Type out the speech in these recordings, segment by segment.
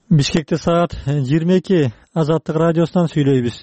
Бишкекте саат 22 Азаттык радиосунан сүйлөйбүз.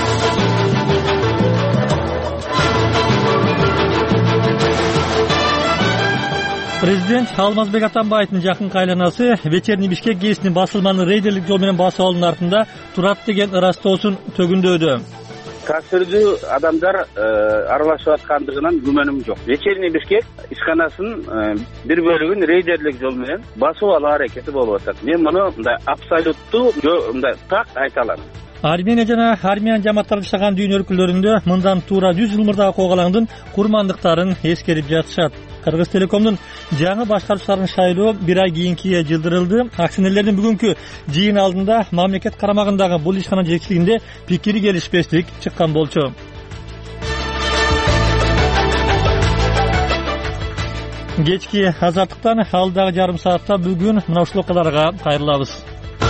Президент Алмазбек Атамбаевдин жакын айланасы Вечерний Бишкек гезитинин басылманы рейдерлик жол менен басып алуунун артында турат деген ырастоосун төгүндөдү. Касырдуу адамдар аралашып аткандыгынан күмөнүм жок. Вечерний Бишкек ишканасынын бир бөлүгүн рейдерлик жол менен басып алуу аракети болуп атат. Мен муну мындай абсолюттуу мындай так айта алам. Армения жана армян жамааттары жашаган дүйнө өлкөлөрүндө мындан туура 100 жыл мурдагы когалаңдын курмандыктарын эскерип жатышат. Кыргыз Телекомдун жаңы башкаруучуларын шайлоо бир ай кийинкиге жылдырылды. Акционерлердин бүгүнкү жыйын алдында мамлекет карамагындагы бул ишкана жетекчилигинде пикири келишпестик чыккан болчу. Кечки азаттыктан алдагы жарым саатта бүгүн мына ушул окуяларга кайрылабыз.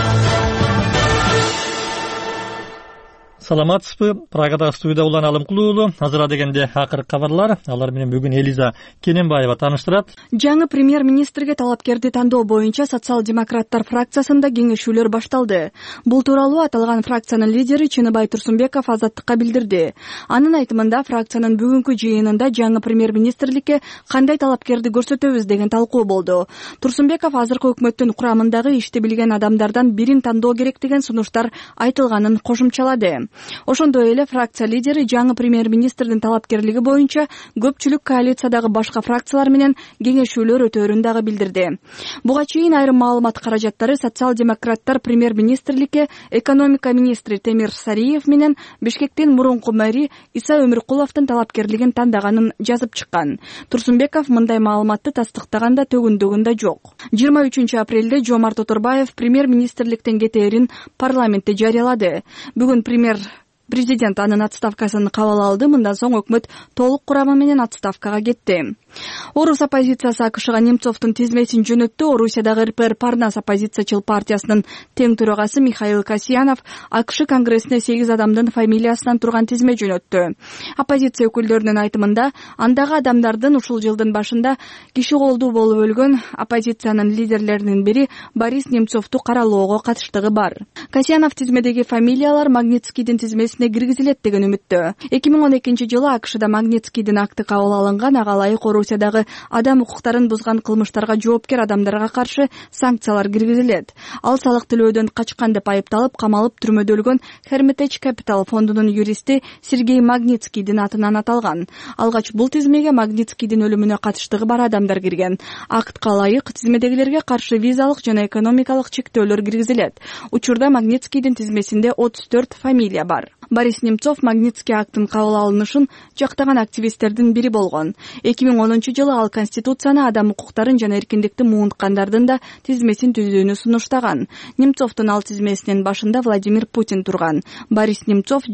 Саламатсызбы? Прагадагы студияда Улан Алымкулуу. Азыр дегенде акыркы кабарлар. Алар менен бүгүн Элиза Кененбаева тааныштырат. Жаңы премьер-министрге талапкерди тандоо боюнча социал-демократтар фракциясында кеңешүүлөр башталды. Бул тууралуу аталган фракциянын лидери Чыныбай Турсунбеков Азаттыкка билдирди. Анын айтымында фракциянын бүгүнкү жыйынында жаңы премьер-министрликке кандай талапкерди көрсөтөбүз деген талкуу болду. Турсунбеков азыркы өкмөттүн курамындагы ишти билген адамдардан бирин тандоо керек деген сунуштар айтылганын кошумчалады. Ошондой эле фракция лидери жаңы премьер-министрдин талапкерлиги боюнча көпчүлүк коалициядагы башка фракциялар менен кеңешүүлөр өтөөрүн дагы билдирди. Буга чейин айрым маалымат каражаттары социал-демократтар премьер-министрликке экономика министри Темир Сариев менен Бишкектин мурунку мэри Иса Өмүркуловдун талапкерлигин тандаганын жазып чыккан. Турсунбеков мындай маалыматты тастыктаган да төгүндөгөн да жок. 23 апрелде Жомарт Оторбаев премьер-министрликтен кетээрин парламентте жарыялады. Бүгүн Президент анын отставкасын кабыл алды. Мындан соң өкмөт толук курамы менен отставкага кетти. Орус оппозициясы АКШга Немцовдун тизмесин жөнөттү. Орусиядагы РПР Парнас оппозициячыл партиясынын тең төрагасы Михаил Касьянов АКШ конгрессине 8 адамдын фамилиясынан турган тизме жөнөттү. Оппозиция өкүлдөрүнүн айтымында, андагы адамдардын ушул жылдын башында киши колдуу болуп өлгөн оппозициянын лидерлеринин бири Борис Немцовду каралоого катыштыгы бар. Касьянов тизмедеги фамилиялар Магнитскийдин тизмесине киргизилет деген үмүттө. 2012 жылы АКШда Магнитскийдин акты кабыл алынган. Ага ылайык Орусиядагы адам укуктарын бузган кылмыштарга жоопкер адамдарга каршы санкциялар киргизилет. Ал салык төлөөдөн качкан деп айыпталып, камалып түрмөдө өлгөн Hermitage Capital фондунун юристи Сергей Магнитскийдин атынан аталган. Алгач бул тизмеге Магнитскийдин өлүмүнө катыштыгы бар адамдар кирген. Актка ылайык тизмедегилерге каршы визалык жана экономикалык чектөөлөр киргизилет. Учурда Магнитскийдин тизмесинде 34 фамилия бар. Борис Немцов Магнитский актын кабыл алынышын жактаган активисттердин бири болгон. 2010 жылы ал Конституцияны адам укуктарын жана эркиндикти муунткандардын да тизмесин түзүүнү сунуштаган. Немцовдун ал тизмесинин башында Владимир Путин турган. Борис Немцов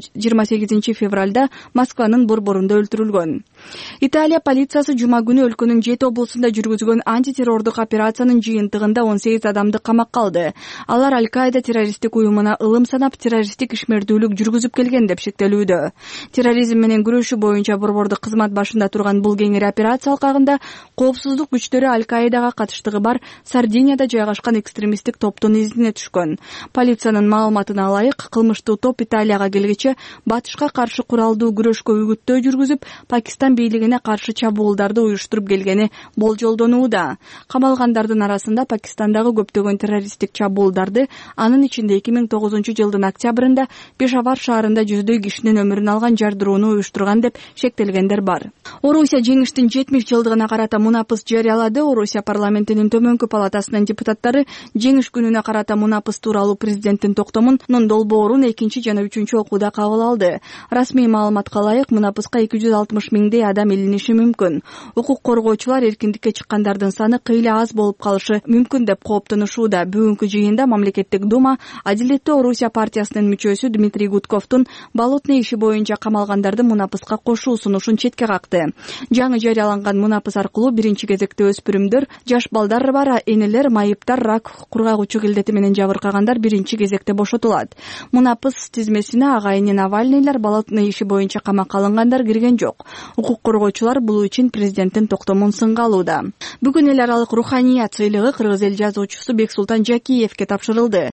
28 февралда Москванын борборунда өлтүрүлгөн. Италия полициясы жума күнү өлкөнүн 7 облусунда жүргүзгөн антитеррордук операциянын жыйынтыгында 18 адамды камакка алды. Алар Аль-Каида террористтик уюмуна ылым санап террористтик ишмердүүлүк жүргүзүп келген деп шектелүүдө. Терроризм менен күрөшүү боюнча борбордук кызмат башында турган бул кеңири операция алкагында коопсуздук күчтөрү Аль-Каидага катыштыгы бар Сардинияда жайгашкан экстремисттик топтун изине түшкөн. Полициянын маалыматына ылайык, кылмыштуу топ Италияга келгече батышка каршы куралдуу күрөшкө үгүттөө жүргүзүп, Пакистан бийлигине каршы чабуулдарды уюштуруп келгени болжолдонууда. Камалгандардын арасында Пакистандагы көптөгөн террористтик чабуулдарды, анын ичинде 2009 жылдын октябрында Пешавар шаарында жүздөй кишинин өмүрүн алган жардырууну уюштурган деп шектелгендер бар. Орусия жеңиштин 70 жылдыгына карата мунапыс жарыялады. Орусия парламентинин төмөнкү палатасынын депутаттары жеңиш күнүнө карата мунапыс тууралуу президенттин токтомунун долбоорун 2 жана 3 окууда кабыл алды. Расмий маалыматка ылайык, мунапыска 260 миңдей адам илиниши мүмкүн. Укук коргоочулар эркиндикке чыккандардын саны кыйла аз болуп калышы мүмкүн деп кооптонушууда. Бүгүнкү жыйында мамлекеттик дума Адилеттүү Орусия партиясынын мүчөсү Дмитрий Гудковдун балотный иши боюнча камалгандарды мунапыска кошуу сунушун четке какты. Жаңы жарыяланган мунапыс аркылуу биринчи кезекте өспүрүмдөр, жаш балдар бар, энелер, майыптар, рак, кургагучу килдети менен жабыркагандар биринчи кезекте бошотулат. Мунапыс тизмесине агайыны Навальныйлар, балотный иши боюнча камакка алынгандар кирген жок. Укук коргоочулар бул үчүн президенттин токтомун сынга алууда. Бүгүн эл аралык руханият сыйлыгы кыргыз эл жазуучусу Бексултан Жакиевке тапшырылды.